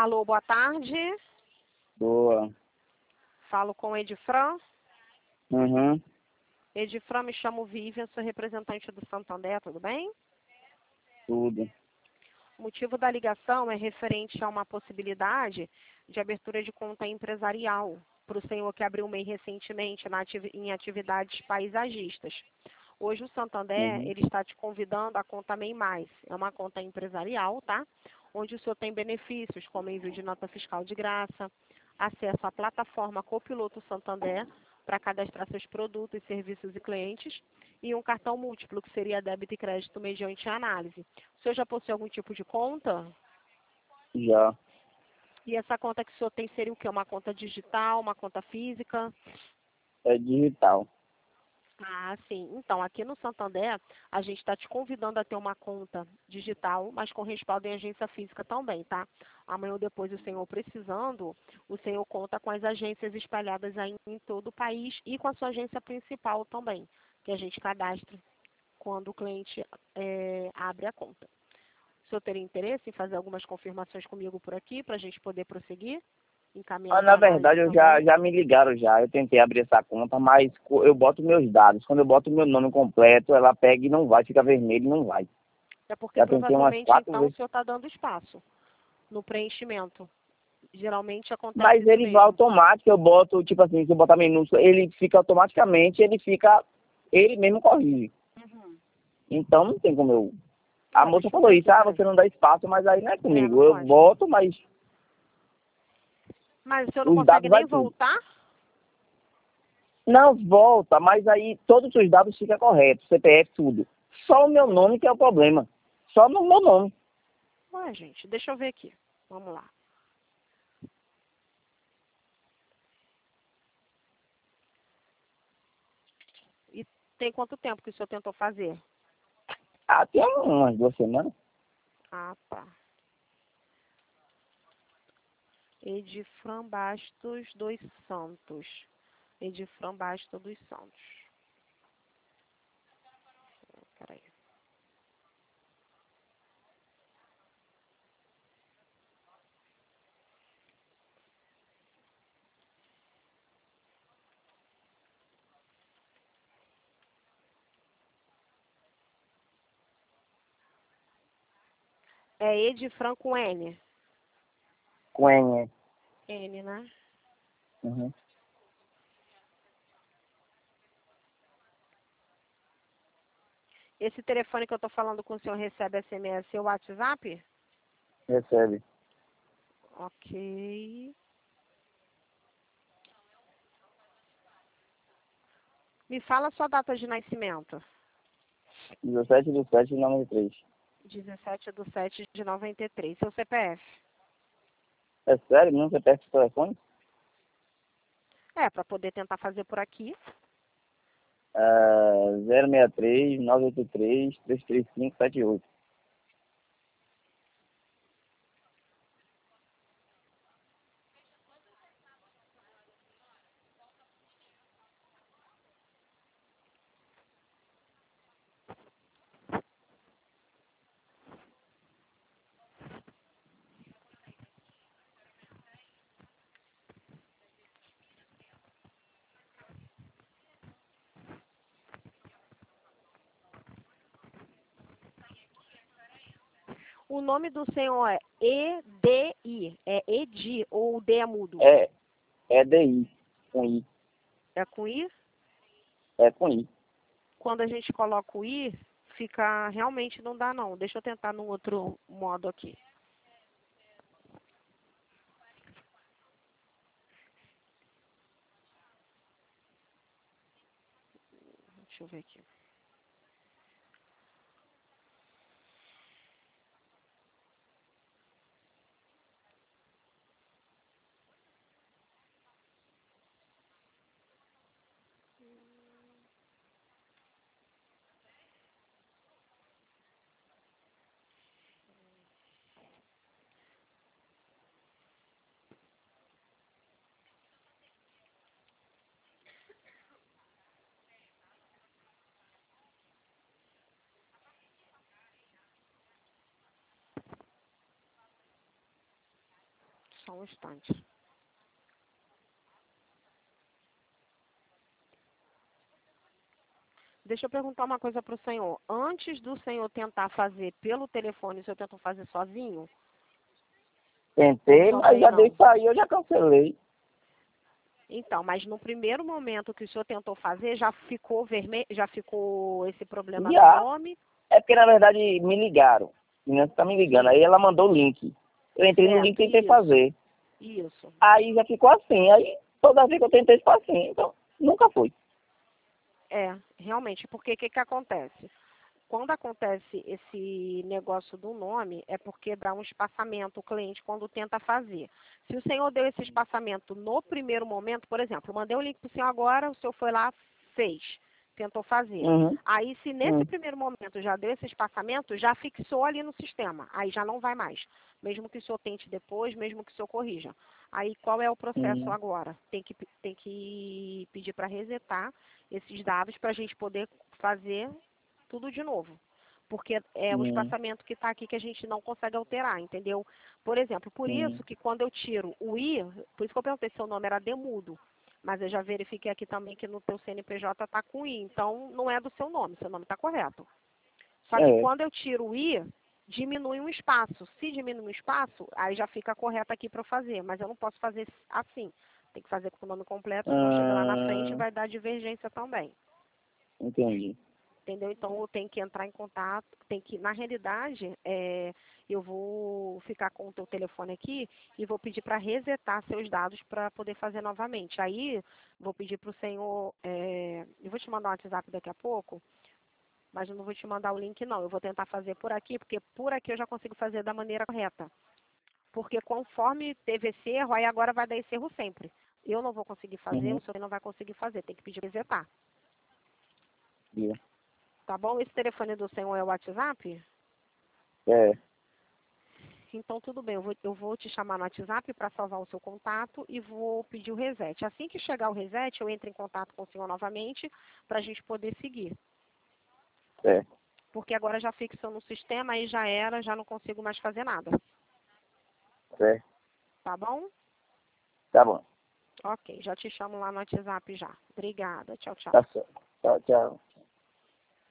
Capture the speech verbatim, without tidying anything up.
Alô, boa tarde. Boa. Falo com Edifran. Uhum. Edifran, me chamo Vivian, sou representante do Santander, tudo bem? Tudo. O motivo da ligação é referente a uma possibilidade de abertura de conta empresarial para o senhor que abriu o M E I recentemente na ati- em atividades paisagistas. Hoje o Santander, Uhum. ele está te convidando à conta M E I Mais. É uma conta empresarial, tá? Onde o senhor tem benefícios como envio de nota fiscal de graça, acesso à plataforma Copiloto Santander para cadastrar seus produtos, serviços e clientes, e um cartão múltiplo, que seria débito e crédito mediante análise. O senhor já possui algum tipo de conta? Já. E essa conta que o senhor tem seria o quê? Uma conta digital, uma conta física? É digital. Ah, sim. Então, aqui no Santander, a gente está te convidando a ter uma conta digital, mas com respaldo em agência física também, tá? Amanhã ou depois, o senhor precisando, o senhor conta com as agências espalhadas aí em todo o país e com a sua agência principal também, que a gente cadastra quando o cliente é, abre a conta. O senhor teria interesse em fazer algumas confirmações comigo por aqui, para a gente poder prosseguir? Encaminhar Mas, para na análise verdade, eu já, também? já me ligaram já. Eu tentei abrir essa conta, mas co- eu boto meus dados. Quando eu boto meu nome completo, ela pega e não vai. Fica vermelho e não vai. É porque Já tentei umas provavelmente, quatro então, o vezes. senhor está dando espaço no preenchimento. Geralmente acontece Mas isso ele vai mesmo. automático. Eu boto, tipo assim, se eu botar minúsculo, ele fica automaticamente, ele fica... Ele mesmo corrige. Uhum. Então, não tem como eu... A Ah, moça deixa eu falou ver isso. aqui, Ah, peraí. você não dá espaço, mas aí não é É, não comigo. Eu pode. boto, mas Mas o senhor não os consegue dados vai nem tudo. voltar? Não, volta, mas aí todos os dados ficam corretos, C P F, tudo. Só o meu nome que é o problema. Só no meu nome. Ué, gente, deixa eu ver aqui. Vamos lá. E tem quanto tempo que o senhor tentou fazer? Ah, tem umas duas semanas. Ah, tá. Edifran Bastos dos Santos. Edifran Bastos dos Santos. Peraí. É Edifran com N. Com N. N, né? Uhum. Esse telefone que eu tô falando com o senhor recebe S M S ou WhatsApp? Recebe. Ok. Me fala a sua data de nascimento. dezessete de sete de noventa e três. dezessete de sete de noventa e três. Seu C P F? É sério? Não você perde o telefone? É, para poder tentar fazer por aqui. É zero seis três, nove oito três, três três cinco, sete oito. O nome do senhor é E D I. É Edi ou o D é mudo? É, é D I. Com I. É com I? É com I. Quando a gente coloca o I, fica... Realmente não dá, não. Deixa eu tentar num outro modo aqui. Deixa eu ver aqui. Só um instante. Deixa eu perguntar uma coisa para o senhor. Antes do senhor tentar fazer pelo telefone, o senhor tentou fazer sozinho? Tentei, Ou mas também já não? dei isso aí, eu já cancelei. Então, mas no primeiro momento que o senhor tentou fazer, já ficou vermelho, já ficou esse problema no Já. nome? É porque, na verdade, me ligaram. A menina tá me ligando. Sim. Aí ela mandou o link. Eu entrei no link Certo, e tentei isso. fazer. Isso. Aí já ficou assim. Aí toda vez que eu tentei ficou assim. Então, nunca foi. É, realmente, porque o que, que acontece? Quando acontece esse negócio do nome, é porque dá um espaçamento o cliente quando tenta fazer. Se o senhor deu esse espaçamento no primeiro momento, por exemplo, eu mandei o link para o senhor agora, o senhor foi lá, fez, tentou fazer. Uhum. Aí, se nesse Uhum. primeiro momento já deu esse espaçamento, já fixou ali no sistema. Aí já não vai mais. Mesmo que o senhor tente depois, mesmo que o senhor corrija. Aí, qual é o processo Uhum. agora? Tem que, tem que pedir para resetar esses dados para a gente poder fazer tudo de novo. Porque é o Uhum. espaçamento que está aqui que a gente não consegue alterar, entendeu? Por exemplo, por Uhum. isso que quando eu tiro o I, por isso que eu perguntei se seu nome era Demudo, mas eu já verifiquei aqui também que no teu C N P J está com I, então não é do seu nome, seu nome está correto. Só que É. quando eu tiro o I, diminui um espaço. Se diminui um espaço, aí já fica correto aqui para eu fazer, mas eu não posso fazer assim. Tem que fazer com o nome completo, senão chega lá na frente e Ah, vai dar divergência também. entendi. Entendeu? Então eu tenho que entrar em contato, tem que, na realidade, é, eu vou ficar com o teu telefone aqui e vou pedir para resetar seus dados para poder fazer novamente. Aí vou pedir para o senhor, é, eu vou te mandar um WhatsApp daqui a pouco, mas eu não vou te mandar o link não. Eu vou tentar fazer por aqui, porque por aqui eu já consigo fazer da maneira correta. Porque conforme teve esse erro, aí agora vai dar esse erro sempre. Eu não vou conseguir fazer, Uhum. o senhor não vai conseguir fazer, tem que pedir para resetar. Yeah. Tá bom? Esse telefone do senhor é o WhatsApp? É. Então, tudo bem, eu vou, eu vou te chamar no WhatsApp para salvar o seu contato e vou pedir o reset. Assim que chegar o reset, eu entro em contato com o senhor novamente para a gente poder seguir. É. Porque agora já fixou no sistema e já era, já não consigo mais fazer nada. É. Tá bom? Tá bom. Ok, já te chamo lá no WhatsApp já. Obrigada. Tchau, tchau. Tá certo. Tchau, tchau.